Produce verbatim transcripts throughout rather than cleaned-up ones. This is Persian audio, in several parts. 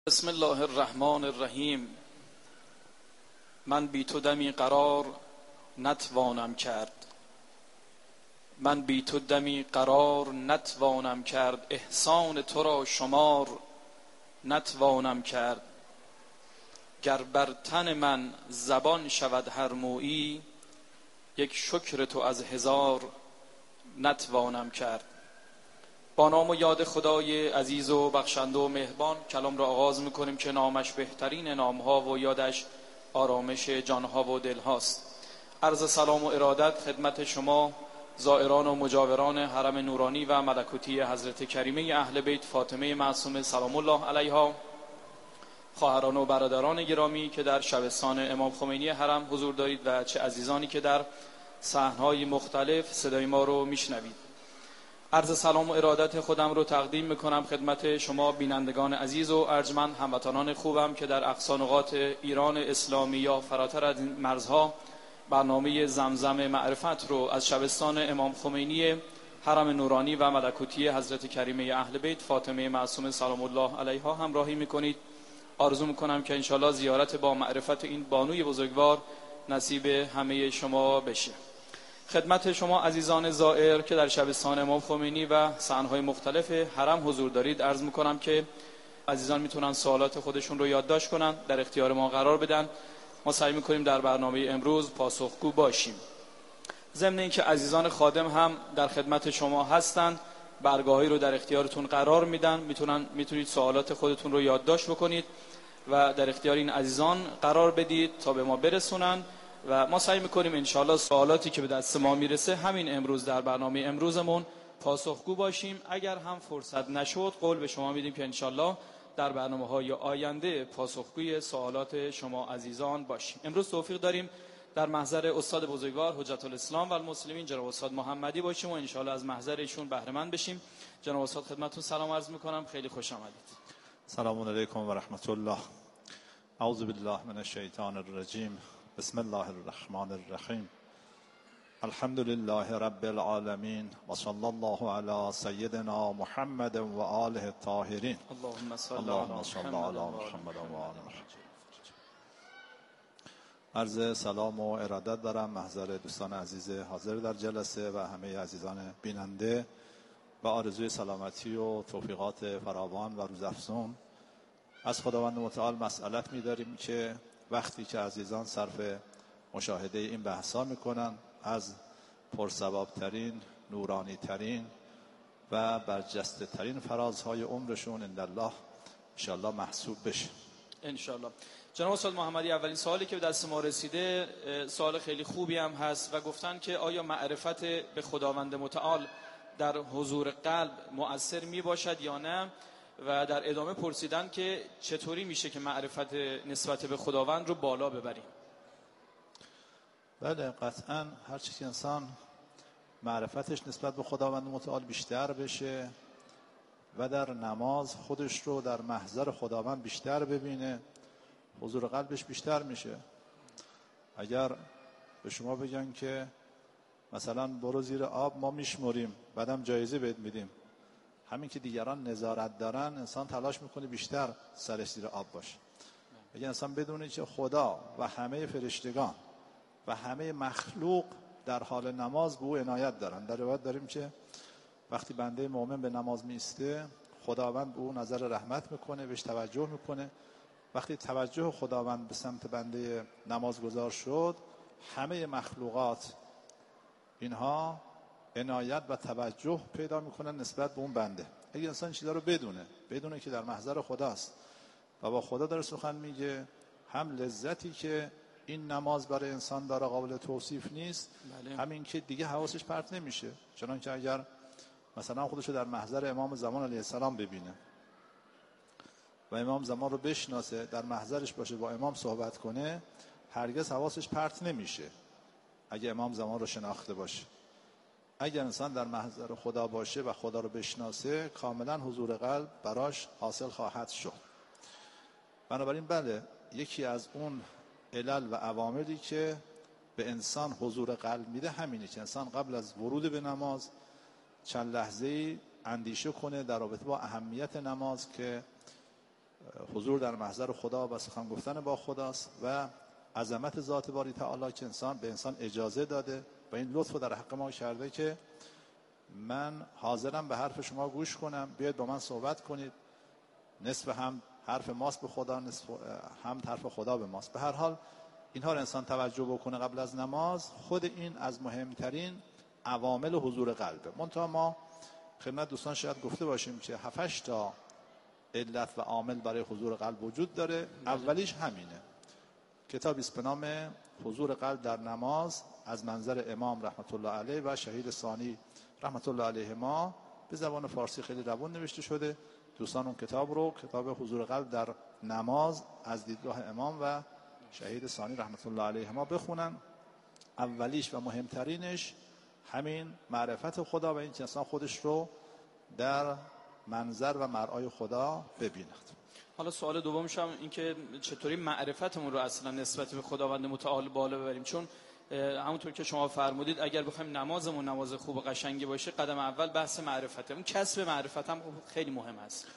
بسم الله الرحمن الرحیم. من بی تو دمی قرار نتوانم کرد، من بی تو دمی قرار نتوانم کرد، احسان تو را شمار نتوانم کرد. گر بر تن من زبان شود هر مویی، یک شکر تو از هزار نتوانم کرد. با نام و یاد خدای عزیز و بخشنده و مهربان کلام را آغاز میکنیم که نامش بهترین نامها و یادش آرامش جانها و دلهاست. عرض سلام و ارادت خدمت شما زائران و مجاوران حرم نورانی و ملکوتی حضرت کریمه اهل بیت فاطمه معصومه سلام الله علیها، خواهران و برادران گرامی که در شبستان امام خمینی حرم حضور دارید و چه عزیزانی که در صحنهای مختلف صدای ما رو میشنوید. عرض سلام و ارادت خودم رو تقدیم میکنم خدمت شما بینندگان عزیز و ارجمند، هموطنان خوبم که در اقصا نقاط ایران اسلامی یا فراتر از این مرزها برنامه زمزم معرفت رو از شبستان امام خمینی حرم نورانی و ملکوتی حضرت کریمه اهل بیت فاطمه معصومه سلام الله علیها همراهی میکنید. آرزو میکنم که انشالله زیارت با معرفت این بانوی بزرگوار نصیب همه شما بشه. خدمت شما عزیزان زائر که در شبستان امام خمینی و صحنه‌های مختلف حرم حضور دارید عرض میکنم که عزیزان میتونن سوالات خودشون رو یادداشت کنن، در اختیار ما قرار بدن. ما سعی میکنیم در برنامه امروز پاسخگو باشیم. ضمن اینکه عزیزان خادم هم در خدمت شما هستند، برگاهی رو در اختیارتون قرار میدن، میتونن میتونید سوالات خودتون رو یادداشت بکنید و در اختیار این عزیزان قرار بدید تا به ما برسونن و ما سعی میکنیم انشاءالله سوالاتی که به دست ما میرسه همین امروز در برنامه امروزمون پاسخگو باشیم. اگر هم فرصت نشد قول به شما میدیم که انشاءالله در برنامه‌های آینده پاسخگوی سوالات شما عزیزان باشیم. امروز توفیق داریم در محضر استاد بزرگوار حجت الاسلام و المسلمین جناب استاد محمدی باشیم و انشاءالله از محضر ایشون بهره مند بشیم. جناب استاد خدمتتون سلام عرض میکنم، خیلی خوش آمدید. سلام علیکم و رحمت الله. اعوذ بالله من الشیطان الرجیم. بسم الله الرحمن الرحیم. الحمد لله رب العالمین و صلی الله علی سیدنا محمد و آله الطاهرین. اللهم صل علی محمد و آل محمد. عرض سلام و ارادت دارم محضر دوستان عزیز حاضر در جلسه و همه عزیزان بیننده و آرزوی سلامتی و توفیقات فراوان و روزافزون از خداوند متعال مسئلت می‌داریم که وقتی که عزیزان صرف مشاهده این بحثا میکنن از پرثوابترین، نورانی ترین و برجسته ترین فرازهای عمرشون اندالله انشاءالله محسوب بشه انشاءالله. جناب استاد محمدی، اولین سوالی که به دست ما رسیده سوال خیلی خوبی هم هست و گفتن که آیا معرفت به خداوند متعال در حضور قلب مؤثر می باشد یا نه، و در ادامه پرسیدن که چطوری میشه که معرفت نسبت به خداوند رو بالا ببریم. بله قطعا هرچی که انسان معرفتش نسبت به خداوند متعال بیشتر بشه و در نماز خودش رو در محضر خداوند بیشتر ببینه حضور قلبش بیشتر میشه. اگر به شما بگن که مثلا برو زیر آب ما میشمریم بعدم جایزه بهت میدیم، همین که دیگران نظارت دارن انسان تلاش میکنه بیشتر سرش زیر آب باشه. اگه انسان بدونه که خدا و همه فرشتگان و همه مخلوق در حال نماز به او عنایت دارن. در روایت داریم که وقتی بنده مؤمن به نماز میسته خداوند به او نظر رحمت میکنه، بهش توجه میکنه. وقتی توجه خداوند به سمت بنده نمازگزار شد همه مخلوقات اینها عنایت و توجه پیدا میکنن نسبت به اون بنده. اگه انسان چیزا رو بدونه بدونه که در محضر خداست و با خدا داره سخن میگه، هم لذتی که این نماز برای انسان داره قابل توصیف نیست، بله. همین که دیگه حواسش پرت نمیشه. چنان که اگر مثلا خودشو در محضر امام زمان علیه السلام ببینه و امام زمان رو بشناسه، در محضرش باشه، با امام صحبت کنه، هرگز حواسش پرت نمیشه اگه امام زمان رو شناخته باشه. اگر انسان در محضر خدا باشه و خدا رو بشناسه کاملا حضور قلب براش حاصل خواهد شد. بنابراین بله یکی از اون علل و عواملی که به انسان حضور قلب میده همینه که انسان قبل از ورود به نماز چند لحظه‌ای اندیشه کنه در رابطه با اهمیت نماز که حضور در محضر خدا و سخن گفتن با خداست و عظمت ذات باری تعالی که انسان به انسان اجازه داده و این لطف رو در حق ما کرده که من حاضرم به حرف شما گوش کنم، بیاید با من صحبت کنید. نصف هم حرف ماست به خدا، نصف هم حرف خدا به ماست. به هر حال اینها رو انسان توجه بکنه قبل از نماز، خود این از مهمترین عوامل حضور قلبه. منتها ما خدمت دوستان شاید گفته باشیم که هفتش تا علت و عامل برای حضور قلب وجود داره. اولیش همینه. کتابی است به نام حضور قلب در نماز از منظر امام رحمت الله علیه و شهید ثانی رحمت الله علیهما به زبان فارسی خیلی روان نوشته شده. دوستان اون کتاب رو، کتاب حضور قلب در نماز از دیدگاه امام و شهید ثانی رحمت الله علیهما بخونن. اولیش و مهمترینش همین معرفت خدا و این که انسان خودش رو در منظر و مرآی خدا ببیند. حالا سوال دومش هم این که چطوری معرفتمون رو اصلا نسبت به خداوند متعال بالا ببریم، چون همونطور که شما فرمودید اگر بخوایم نمازمون نماز خوب و قشنگی باشه قدم اول بحث معرفته. اون کسب معرفت هم خیلی مهم است.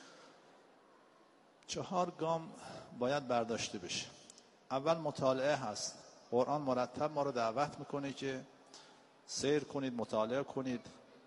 چهار گام باید برداشته بشه. اول مطالعه هست. قرآن مرتب ما رو دعوت میکنه که سیر کنید، مطالعه کنید.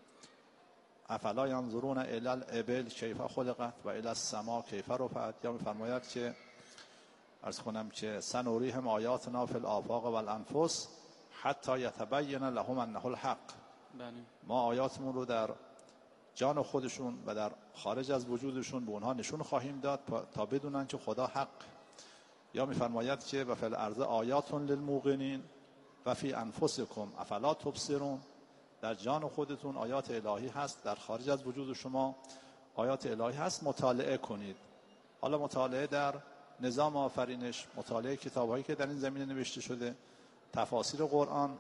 افلا ینظرون الی الابل کیف خلقت و الی السما کیف رفعت. یا میفرماید که عرض کنم که سنوریهم آیاتنا فی الآفاق و الانفس حتی یتبین لهم انه الحق. بله. ما آیاتمون رو در جان خودشون و در خارج از وجودشون به اونها نشون خواهیم داد تا بدونن که خدا حق. یا میفرماید که و فی الارض آیات للموقنین و فی انفسکم افلا تبصرون. در جان خودتون آیات الهی هست، در خارج از وجود شما آیات الهی هست. مطالعه کنید. حالا مطالعه در نظام آفرینش، مطالعه کتاب‌هایی که در این زمینه نوشته شده، تفاسیر قرآن،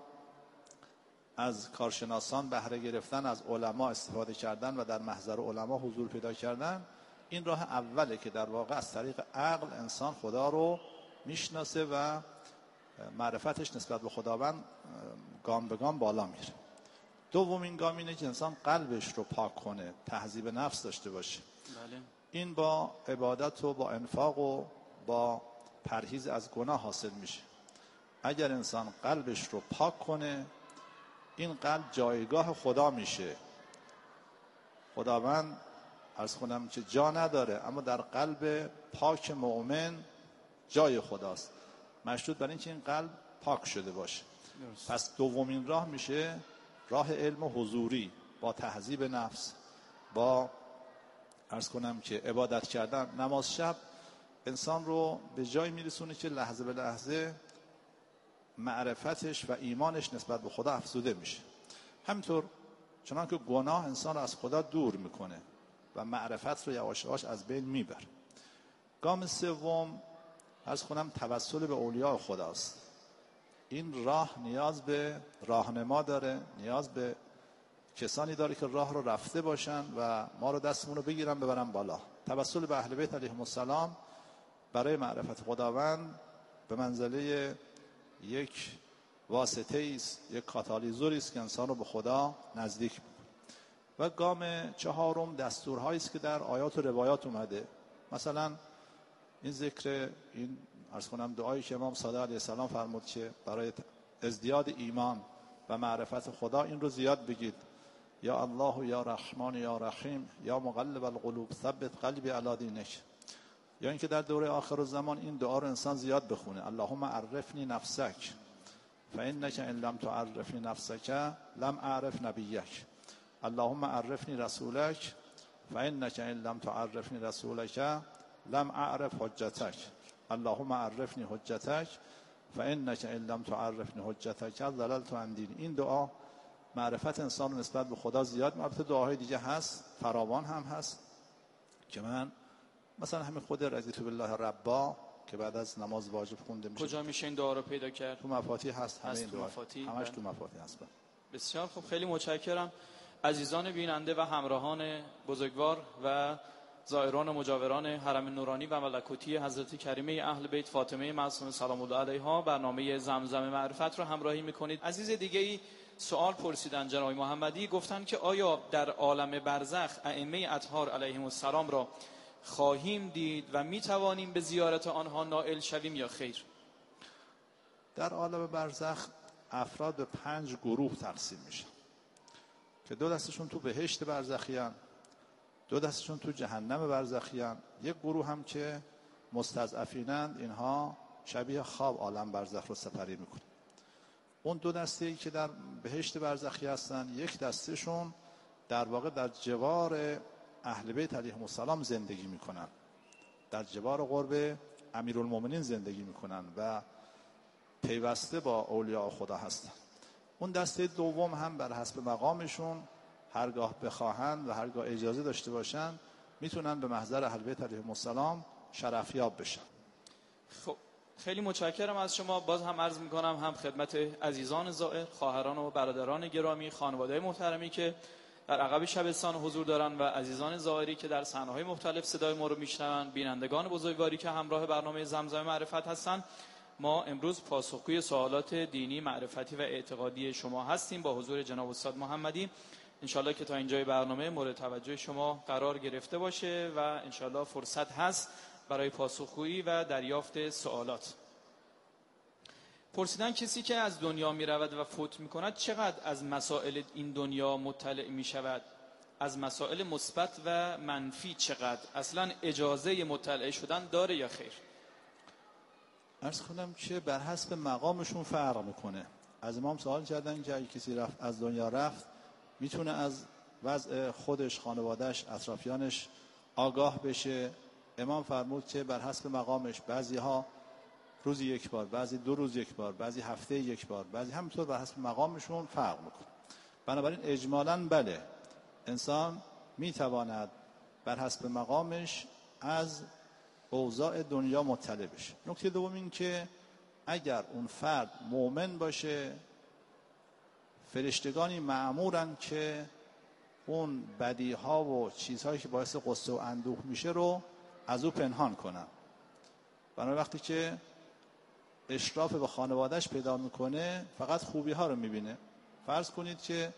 از کارشناسان بهره گرفتن، از علما استفاده کردن و در محضر علما حضور پیدا کردن. این راه اوله که در واقع از طریق عقل انسان خدا رو میشناسه و معرفتش نسبت به خداوند گام به گام بالا میره. دومین گام اینه که انسان قلبش رو پاک کنه، تهذیب نفس داشته باشه. بله. این با عبادت و با انفاق و با پرهیز از گناه حاصل میشه. اگر انسان قلبش رو پاک کنه، این قلب جایگاه خدا میشه. خداوند عرض کنم که جا نداره، اما در قلب پاک مؤمن جای خداست، مشروط بر این که این قلب پاک شده باشه. درست. پس دومین راه میشه راه علم حضوری با تهذیب نفس، با عرض کنم که عبادت کردن. نماز شب انسان رو به جای میرسونه که لحظه به لحظه معرفتش و ایمانش نسبت به خدا افزوده میشه. همینطور چنان که گناه انسان رو از خدا دور میکنه و معرفت رو یواش یواش از بین میبره. گام سوم عرض کنم توسل به اولیاء خداست. این راه نیاز به راهنما داره، نیاز به کسانی داره که راه رو رفته باشن و ما رو دستمون رو بگیرن ببرن بالا. توسل به اهل بیت علیهم السلام برای معرفت خداوند به منزله یک واسطه است، یک کاتالیزوری است که انسان رو به خدا نزدیک می‌کنه. و گام چهارم دستورهایی است که در آیات و روایات اومده. مثلا این ذکر، این عرض کنم دعایی که امام صادق علیه السلام فرمود که برای ازدیاد ایمان و معرفت خدا این رو زیاد بگید: یا الله یا رحمان یا رحیم یا مقلب القلوب ثبت قلبی علی دینک. یا اینکه در دوره آخر الزمان این دعا رو انسان زیاد بخونه: اللهم عرفنی نفسک فانک ان لم تعرفنی نفسک لم اعرف نبیک. اللهم عرفنی رسولک فانک ان لم تعرفنی رسولک لم اعرف حجتک. اللهم عرفنی حجتک فانک ان لم تعرفنی حجتک ضللت عن دینی. این دعا معرفت انسان نسبت به خدا زیاد. البته دعاهای دیگه هست، فراوان هم هست که من مثلا همین خود رضیت بالله ربا که بعد از نماز واجب خونده میشه. کجا میشه این دعا رو پیدا کرد؟ تو مفاتیح هست، همه این دعا همش بله. تو مفاتیح هست. بسیار خوب، خیلی متشکرم. عزیزان بیننده و همراهان بزرگوار و زائران و مجاوران حرم نورانی و ملکوتی حضرت کریمه اهل بیت فاطمه معصومه سلام الله علیها، برنامه زمزم معرفت رو همراهی میکنید. عزیز دیگه ای سوال پرسیدن جناب محمدی، گفتن که آیا در عالم برزخ ائمه اطهار علیهم السلام را خواهیم دید و می توانیم به زیارت آنها نائل شویم یا خیر؟ در عالم برزخ افراد به پنج گروه تقسیم میشن که دو دستشون تو بهشت برزخیان، دو دستشون تو جهنم برزخیان، یک گروه هم که مستضعفینند، اینها شبیه خواب عالم برزخ رو سپری میکنن. اون دو دسته‌ای که در بهشت برزخی هستن، یک دستشون در واقع در جوار اهل بیت علیهم السلام زندگی میکنن، در جوار قرب امیرالمومنین زندگی میکنن و پیوسته با اولیاء خدا هستن. اون دسته دوم هم بر حسب مقامشون هرگاه بخواهند و هرگاه اجازه داشته باشن میتونن به محضر اهل بیت علیهم السلام شرفیاب بشن. خب خیلی متشکرم از شما. باز هم عرض میکنم هم خدمت عزیزان زائر، خواهران و برادران گرامی، خانواده محترمی که در عقب شبستان حضور دارن و عزیزان زائری که در صحنه‌های مختلف صدای ما رو میشنون، بینندگان بزرگواری که همراه برنامه زمزمه معرفت هستن. ما امروز پاسخگوی سوالات دینی، معرفتی و اعتقادی شما هستیم با حضور جناب استاد محمدی. انشالله که تا اینجای برنامه مورد توجه شما قرار گرفته باشه و انشالله فرصت هست برای پاسخگویی و دریافت سوالات. پرسیدن کسی که از دنیا می رود و فوت می کند چقدر از مسائل این دنیا مطلع می شود؟ از مسائل مثبت و منفی چقدر؟ اصلا اجازه مطلع شدن داره یا خیر؟ عرض کنم که بر حسب مقامشون فرق میکنه. از امام سوال کردن که اگه کسی رفت از دنیا رفت میتونه از وضع خودش، خانوادهش، اطرافیانش آگاه بشه. امام فرمود که بر حسب مقامش، بعضی ها روزی یک بار، بعضی دو روز یک بار، بعضی هفته یک بار، بعضی همینطور بر حسب مقامشون فرق میکنه. بنابراین اجمالاً بله، انسان میتواند بر حسب مقامش از اوضاع دنیا مطلع بشه. نکته دوم این که اگر اون فرد مؤمن باشه، فرشتگانی مأمورن که اون بدیها و چیزهایی که باعث غصه و اندوه میشه رو از او پنهان کنن. بنابراین وقتی که اشراف به خانوادهش پیدا میکنه فقط خوبی ها رو میبینه. فرض کنید که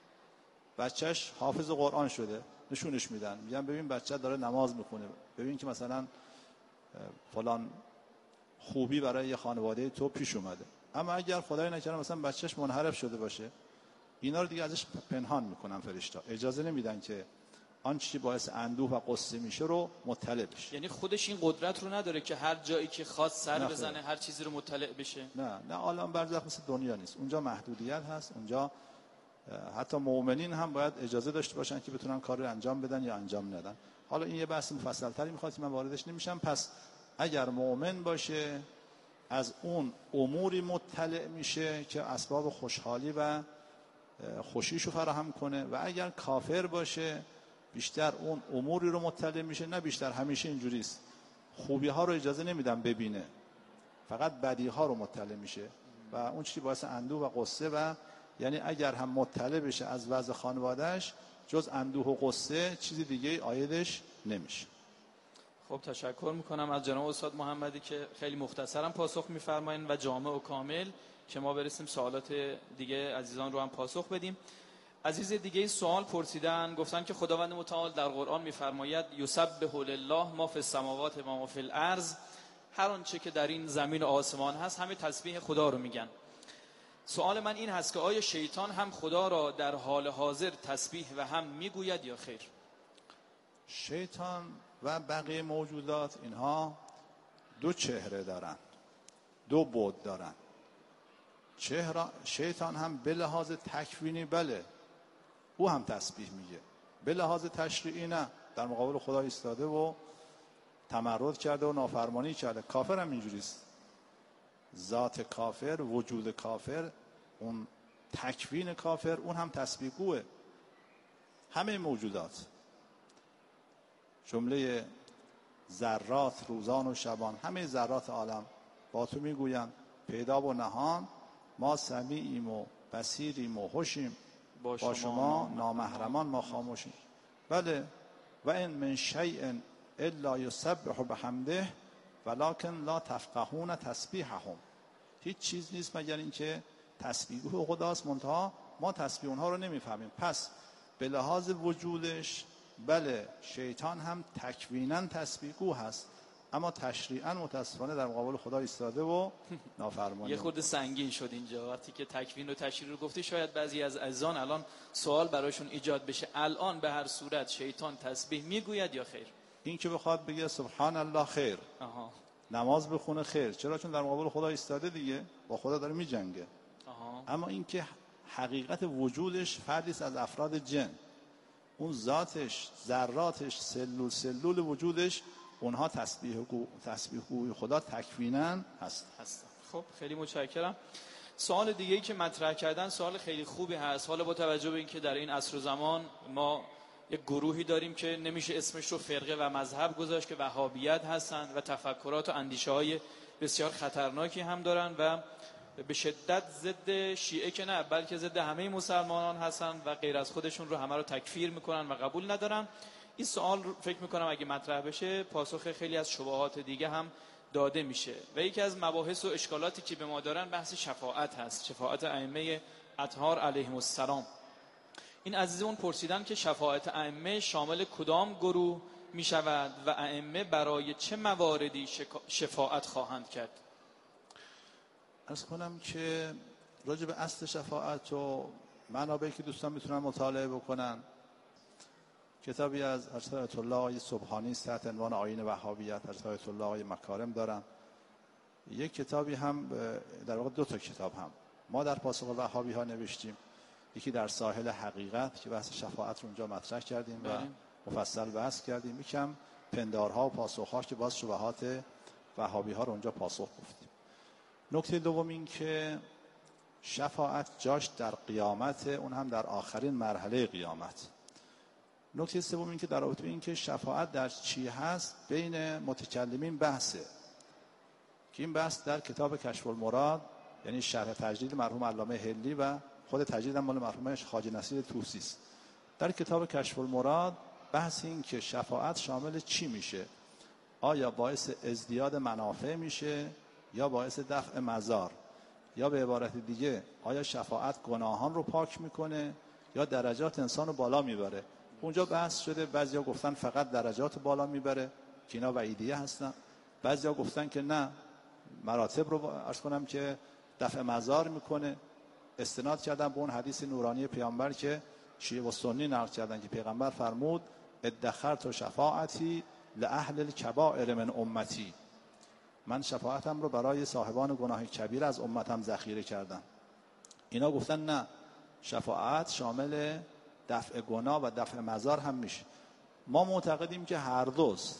بچهش حافظ قرآن شده، نشونش میدن، میگن ببین بچه داره نماز میخونه، ببین که مثلا فلان خوبی برای یه خانواده تو پیش اومده. اما اگر خدای نکرده مثلا بچهش منحرف شده باشه، اینا رو دیگه ازش پنهان میکنن فرشتا، اجازه نمیدن که آن چیزی باعث اندوه و قصه میشه رو مطلع بشه. یعنی خودش این قدرت رو نداره که هر جایی که خواست سر بزنه، هر چیزی رو مطلع بشه؟ نه نه، عالم برزخ مثل دنیا نیست، اونجا محدودیت هست. اونجا حتی مؤمنین هم باید اجازه داشته باشن که بتونن کار رو انجام بدن یا انجام ندن. حالا این یه بحث مفصل تری میخواد که من واردش نمیشم. پس اگر مؤمن باشه از اون اموری مطلع میشه که اسباب خوشحالی و خوشیشو فراهم کنه، و اگر کافر باشه بیشتر اون اموری رو مطلع میشه. نه بیشتر، همیشه اینجوریست، خوبی ها رو اجازه نمیدن ببینه، فقط بدی ها رو مطلع میشه و اون چیزی باعث اندوه و قصه، و یعنی اگر هم مطلع بشه از وضع خانوادهش جز اندوه و قصه چیزی دیگه عایدش نمیشه. خب تشکر میکنم از جناب استاد محمدی که خیلی مختصرا پاسخ میفرمایید و جامع و کامل که ما برسیم سوالات دیگه عزیزان رو هم پاسخ بدیم. عزیز دیگه سوال پرسیدن، گفتن که خداوند متعال در قرآن میفرماید یسبح لله ما فی السماوات و ما فی الارض، هر آنچه که در این زمین و آسمان هست همه تسبیح خدا رو میگن. سوال من این هست که آیا شیطان هم خدا را در حال حاضر تسبیح و هم میگوید یا خیر؟ شیطان و بقیه موجودات اینها دو چهره دارن، دو بعد دارن. چهره شیطان هم به لحاظ تکوینی بله او هم تسبیح میگه، به لحاظ تشریعی نه، در مقابل خدا ایستاده و تمرد کرده و نافرمانی کرده. کافر هم اینجوریست، ذات کافر، وجود کافر، اون تکوین کافر اون هم تسبیح گوه. همه موجودات، جمله ذرات روزان و شبان، همه ذرات عالم با تو میگویم پیدا و نهان ما سمیعیم و بصیریم و هوشیم، با شما, با شما نامحرمان ما خاموشیم. بله، و این من شیء الا یسبح بحمده ولکن لا تفقهون تسبیحهم. هیچ چیز نیست مگر اینکه تسبیح خداست، منتها ما تسبیح اونها رو نمیفهمیم. پس به لحاظ وجودش بله شیطان هم تکویناً تسبیح گو هست، اما تشریعاً متاسفانه در مقابل خدا ایستاده و نافرمانی. یه خورده سنگین شد اینجا وقتی که تکوین و تشریع رو گفتی. شاید بعضی از عزیزان الان سوال براشون ایجاد بشه، الان به هر صورت شیطان تسبیح میگوید یا خیر؟ این که بخواد بگه سبحان الله خیر، آها. نماز بخونه خیر، چرا؟ چون در مقابل خدا ایستاده دیگه، با خدا داره میجنگه. آها. اما این که حقیقت وجودش فردی است از افراد جن، اون ذاتش، ذراتش، سلول سلول وجودش، اونها تسبیح گو تسبیح گوی خدا تکویناً هست هستن. خب خیلی متشکرم. سوال دیگه ای که مطرح کردن سوال خیلی خوبی هست. حالا با توجه به اینکه در این عصر و زمان ما یک گروهی داریم که نمیشه اسمش رو فرقه و مذهب گذاشت که وهابیت هستن و تفکرات و اندیشه های بسیار خطرناکی هم دارن و به شدت ضد شیعه که نه بلکه ضد همه مسلمانان هستن و غیر از خودشون رو همه رو تکفیر میکنن و قبول ندارن. این سوال رو فکر میکنم اگه مطرح بشه پاسخ خیلی از شبهات دیگه هم داده میشه. و یکی از مباحث و اشکالاتی که به ما دارن بحث شفاعت هست، شفاعت ائمه اطهار علیهم السلام. این عزیزمون پرسیدن که شفاعت ائمه شامل کدام گروه میشود و ائمه برای چه مواردی شفاعت خواهند کرد؟ عرض کنم که راجع به اصل شفاعت و منابعی که دوستان میتونن مطالعه بکنن، کتابی از حضرت آیت الله آقای سبحانی است تحت عنوان آیین وهابیت، حضرت آیت الله آقای مکارم دارن. یک کتابی هم در واقع دو تا کتاب هم ما در پاسخ وهابی ها نوشتیم، یکی در ساحل حقیقت که بحث شفاعت رو اونجا مطرح کردیم و مفصل بحث کردیم، یکم پندارها و پاسخها که باز شبهات وهابی ها رو اونجا پاسخ گفتیم. نکته دوم این که شفاعت جاش در قیامت، اون هم در آخرین مرحله قیامت. نکته سوم این که در رابطه این که شفاعت در چی هست بین متکلمین بحثه که این بحث در کتاب کشف المراد، یعنی شرح تجدید مرحوم علامه حلی و خود تجدید مال مرحوم خواجه نصیر طوسی است. در کتاب کشف المراد بحث این که شفاعت شامل چی میشه، آیا باعث ازدیاد منافع میشه یا باعث دفع مضار، یا به عبارت دیگه آیا شفاعت گناهان رو پاک میکنه یا درجات انسان رو بالا میبره. اونجا بحث شده، بعضیا گفتن فقط درجات بالا میبره که اینا وعیدیه هستن، بعضیا گفتن که نه مراتب رو عرض کنم که دفع مضار میکنه. استناد کردن به اون حدیث نورانی پیامبر که شیعه و سنی نقل کردن که پیغمبر فرمود ادخرت شفاعتی لاهل الکبائر من امتی، من شفاعتم رو برای صاحبان گناه کبیر از امتم ذخیره کردم. اینا گفتن نه، شفاعت شامل دفع گناه و دفع مضار هم میشه. ما معتقدیم که هر دوست،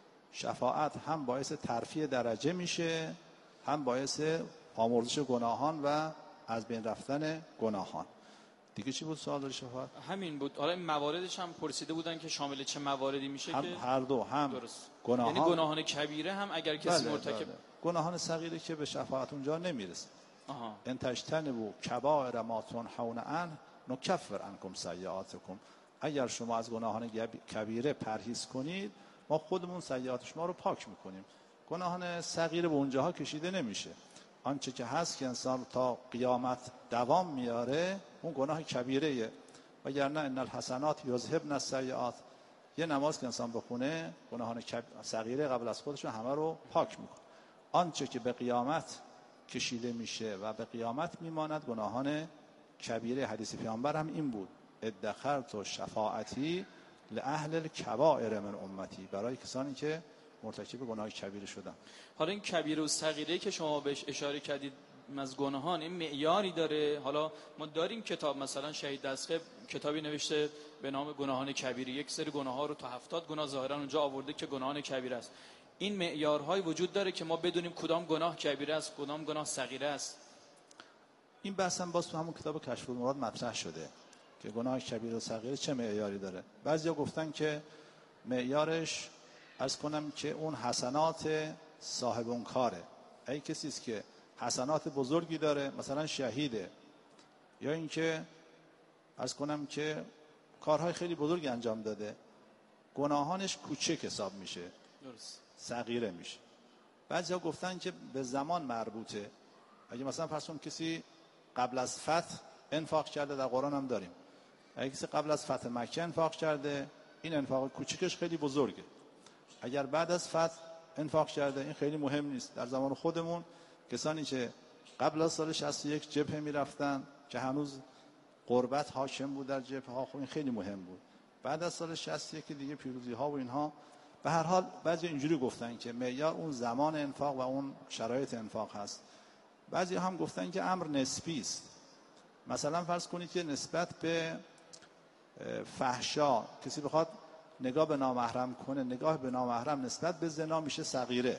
شفاعت هم باعث ترفیع درجه میشه هم باعث آمرزش گناهان و از بین رفتن گناهان. دیگه چی بود سوال داری شفاعت؟ همین بود. حالا این مواردش هم پرسیده بودن که شامل چه مواردی میشه هم که هر دو، هم درست. گناهان، یعنی گناهان کبیره هم اگر کسی بله مرتکب بله. گناهان صغیره که به شفاعت اونجا نمیرسه. آها. ان تجتنبوا کبائر ما تنهون عنه نکفر عنکم سیئاتکم، اگر شما از گناهان کبیره پرهیز کنید ما خودمون سیئات شما رو پاک میکنیم. گناهان صغیره به اونجاها کشیده نمیشه. آنچه که هست که انسان تا قیامت دوام میاره اون گناه کبیره. وگرنه ان الحسنات یذهبن السیئات، یه نماز که انسان بخونه گناهان صغیره قبل از خودش همه رو پاک میکنه. آنچه که به قیامت کشیده میشه و به قیامت میماند گناهان کبیره. حدیث پیامبر هم این بود ادخرت شفاعتی لاهل الکبائر من امتی، برای کسانی که مرتکب گناه کبیره شدن. حالا این کبیره و صغیره که شما بهش اشاره کردید از گناهان، این معیاری داره؟ حالا ما داریم کتاب مثلا شهید دستخه کتابی نوشته به نام گناهان کبیره، یک سری گناه ها رو تا هفتاد گناه ظاهرا اونجا آورده که گناهان کبیره است. این معیارهای وجود داره که ما بدونیم کدام گناه کبیره است کدام گناه صغیره است؟ این بحث هم باز تو همون کتاب کشف المراد مطرح شده که گناه کبیره و صغیره چه معیاری داره. بعضیا گفتن که معیارش عرض کنم که اون حسنات صاحب اون کاره. ای کسی است که حسنات بزرگی داره، مثلا شهیده، یا اینکه عرض کنم که کارهای خیلی بزرگی انجام داده، گناهانش کوچک حساب میشه، درست، صغیره میشه. بعضیا گفتن که به زمان مربوطه. اگه مثلا فرض کن کسی قبل از فتح انفاق کرده، در قرآن هم داریم، اگه کسی قبل از فتح مکه انفاق کرده این انفاق کوچیکش خیلی بزرگه. اگر بعد از فتح انفاق کرده این خیلی مهم نیست. در زمان خودمون کسانی که قبل از سال شصت و یک جبهه میرفتن که هنوز غربت حاکم بود در جبهه ها، خب این خیلی مهم بود. بعد از سال شصت و یک دیگه پیروزی ها و اینها، به هر حال بعضی اینجوری گفتن که معیار اون زمان انفاق و اون شرایط انفاق هست. بعضی هم گفتن که امر نسبی است. مثلا فرض کنید که نسبت به فحشا کسی بخواد نگاه به نامحرم کنه، نگاه به نامحرم نسبت به زنا میشه صغیره.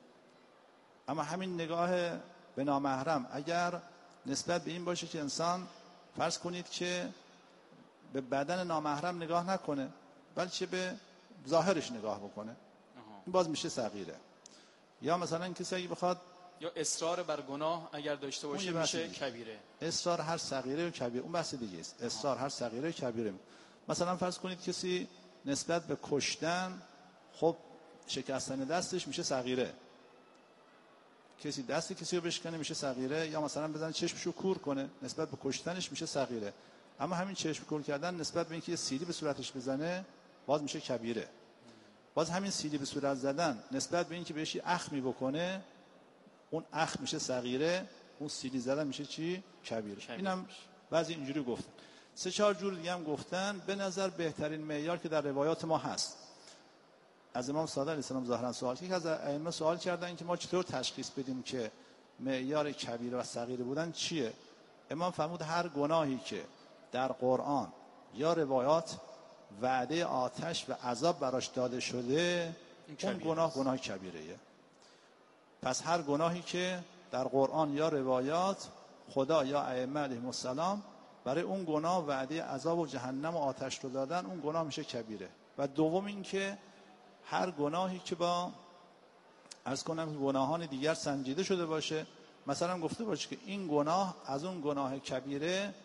اما همین نگاه به نامحرم اگر نسبت به این باشه که انسان فرض کنید که به بدن نامحرم نگاه نکنه بلکه به ظاهرش نگاه بکنه، این باز میشه صغیره. یا مثلا کسی اگه بخواد یا اصرار بر گناه اگر داشته باشه میشه کبیره. اصرار هر صغیره و کبیره اون بحث دیگه است. اصرار هر صغیره و کبیره. مثلا فرض کنید کسی نسبت به کشتن، خب شکستن دستش میشه صغیره. کسی دست کسی رو بشکنه میشه صغیره، یا مثلا بزنه چشمشو کور کنه نسبت به کشتنش میشه صغیره. اما همین چشم کور کردن نسبت به اینکه یه سیلی به صورتش بزنه باز میشه کبیره. باز همین سیلی به صورت زدن نسبت به اینکه بهش اخمی بکنه اون اخم میشه صغیره، اون سیلی زدن میشه چی؟ کبیره. کبیره. اینم بعضی اینجوری گفتن. سه چهار جور دیگه هم گفتن. به نظر بهترین معیار که در روایات ما هست از امام صادق علیه السلام ظاهرا سوال که از ائمه سوال کردن که ما چطور تشخیص بدیم که معیار کبیره و صغیره بودن چیه؟ امام فرمود هر گناهی که در قرآن یا روایات وعده آتش و عذاب براش داده شده اون گناه گناه کبیره. پس هر گناهی که در قرآن یا روایات خدا یا ائمه علیهم السلام برای اون گناه وعده عذاب و جهنم و آتش رو دادن اون گناه میشه کبیره. و دوم این که هر گناهی که با از کنم گناهان دیگر سنجیده شده باشه، مثلا گفته باشه که این گناه از اون گناه کبیره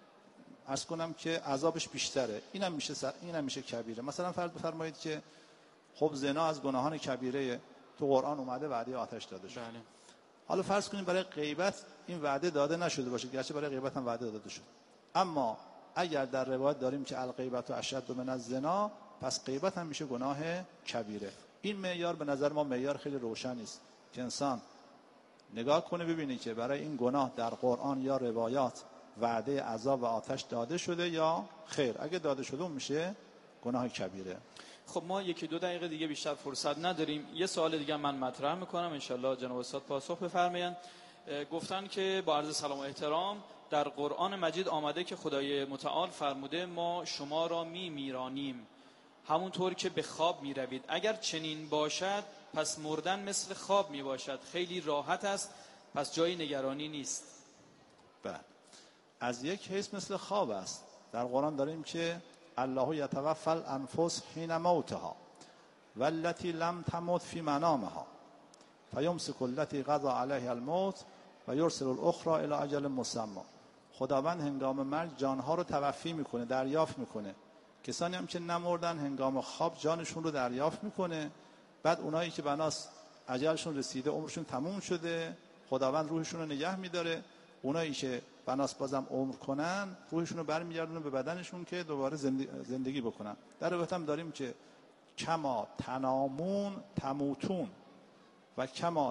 از کنم که عذابش بیشتره، اینم میشه سر... اینم میشه کبیره. مثلا فرض بفرمایید که خب زنا از گناهان کبیره تو قرآن اومده وعده آتش داده شده. بله. حالا فرض کنیم برای غیبت این وعده داده نشده باشه، گرچه برای غیبت هم وعده داده شده، اما اگر در روایت داریم که الغیبت اشد من الزنا، پس غیبت هم میشه گناه کبیره. این معیار به نظر ما معیار خیلی روشنی است که انسان نگاه کنه ببینه که برای این گناه در قرآن یا روایات وعده عذاب و آتش داده شده یا خیر. اگه داده شده اون میشه گناه کبیره. خب ما یکی دو دقیقه دیگه بیشتر فرصت نداریم. یه سوال دیگه من مطرح میکنم انشالله جناب استاد پاسخ بفرمایند. گفتن که با عرض سلام و احترام در قرآن مجید آمده که خدای متعال فرموده ما شما را می میرانیم همونطور که به خواب می روید. اگر چنین باشد پس مردن مثل خواب می باشد، خیلی راحت است، پس جای نگرانی نیست. بله، از یک حیث مثل خواب است. در قرآن داریم که الله یتوفی الانفس حین موتها والتی لم تمت فی منامها فیمسک التی قضی علیها الموت و یرسل الاخرى الی اجل مسمى. خداوند هنگام مرگ جانها رو توفی میکنه، دریافت میکنه. کسانی هم که نمردن هنگام خواب جانشون رو دریافت میکنه. بعد اونایی که بناس اجلشون رسیده، عمرشون تموم شده، خداوند روحشون رو نگه میداره. اونایی که بناس بازم عمر کنن روحشون رو برمیگردونه به بدنشون که دوباره زندگی بکنن. در روایت هم داریم که کما تنامون تموتون و کما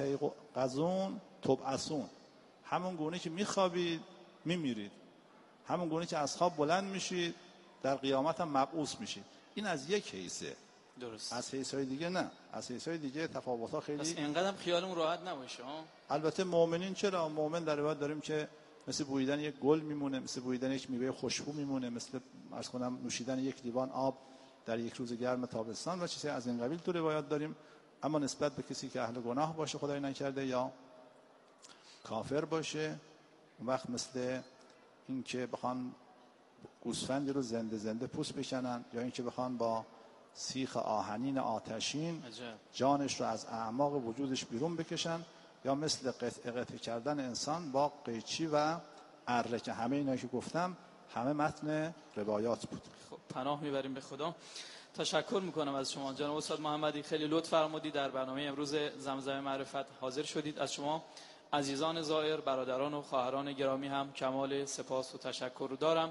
تستیقظون تبعثون. همون گونه که میخوابید میمیرید، همون گونه که از خواب بلند میشید در قیامت هم مبعوث میشید. این از یک حیثه. درست. از حیث‌های دیگه نه. از حیث‌های دیگه تفاوت‌ها خیلی. پس اینقدر خیالمون راحت نباشه ها. البته مؤمنین چرا؟ مؤمن در روایت داریم که مثل بویدن یک گل میمونه، مثل بویدن یک میوه خوشبو میمونه، مثل عرض کنم نوشیدن یک لیوان آب در یک روز گرم تابستان و چیزی از این قبیل تو روایات داریم. اما نسبت به کسی که اهل گناه باشه، خدای نکرده، یا کافر باشه، اون وقت مثل این که بخوان گوسفندی رو زنده زنده پوست بکنن، یا این که بخوان با سیخ آهنین آتشین جانش رو از اعماق وجودش بیرون بکشن، یا مثل قطع قطع کردن انسان با قیچی و اره، که همه اینا که گفتم همه متن روایات بود. خب پناه میبریم به خدا. تشکر میکنم از شما جناب استاد محمدی، خیلی لطف فرمودید در برنامه امروز زمزمه معرفت حاضر شدید. از شما عزیزان زائر، برادران و خواهران گرامی هم کمال سپاس و تشکر رو دارم.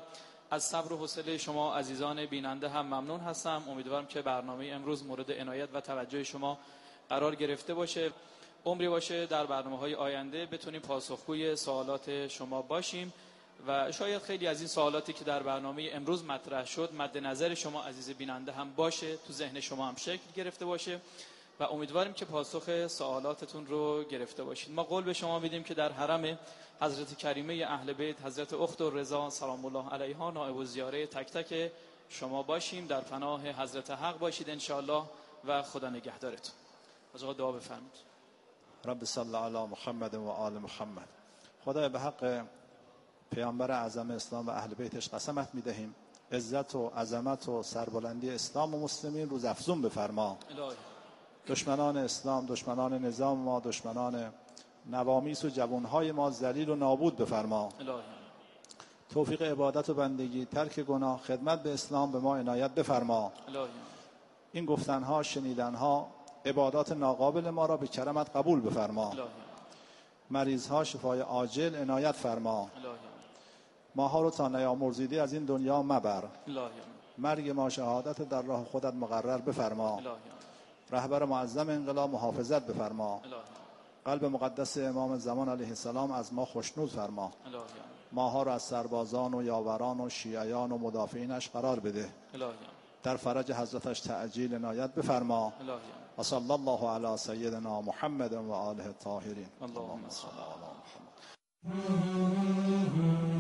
از صبر و حوصله شما عزیزان بیننده هم ممنون هستم. امیدوارم که برنامه امروز مورد عنایت و توجه شما قرار گرفته باشه. عمری باشه در برنامه‌های آینده بتونیم پاسخگوی سوالات شما باشیم و شاید خیلی از این سوالاتی که در برنامه امروز مطرح شد مد نظر شما عزیز بیننده هم باشه، تو ذهن شما هم شکل گرفته باشه و امیدواریم که پاسخ سوالاتتون رو گرفته باشید. ما قول به شما میدیم که در حرم حضرت کریمه اهل بیت حضرت اخت الرضا سلام الله علیها نائب الزیاره تک تک شما باشیم. در پناه حضرت حق باشید انشاءالله و خدا نگهدارتون. از آقا دعا بفرمایید. رب صل علی محمد و آل محمد. خدای به حق پیامبر اعظم اسلام و اهل بیتش قسمت میدهیم عزت و عظمت و سربلندی اسلام و مسلمین روز افزون بفرما. الهی. دشمنان اسلام، دشمنان نظام ما، دشمنان نوامیس و جوانهای ما ذلیل و نابود بفرما. الهی. توفیق عبادت و بندگی، ترک گناه، خدمت به اسلام به ما عنایت بفرما. الهی. این گفتنها، شنیدنها، عبادات ناقابل ما را به کرمت قبول بفرما. الهی. مریضها شفای عاجل عنایت فرما. الهی. ماها رو تا نیامرزیدی از این دنیا مبر. الهی. مرگ ما شهادت در راه خودت مقرر بفرما. الهی. رهبر معظم انقلاب محافظت بفرما. الهی. قلب مقدس امام زمان علیه السلام از ما خوشنود فرما. الهی. ماها را از سربازان و یاوران و شیعیان و مدافعینش قرار بده. الهی. در فرج حضرتش تعجیل عنایت بفرما. الهی. و صلی الله علی سیدنا محمد و آله الطاهرین. اللهم صل علی محمد.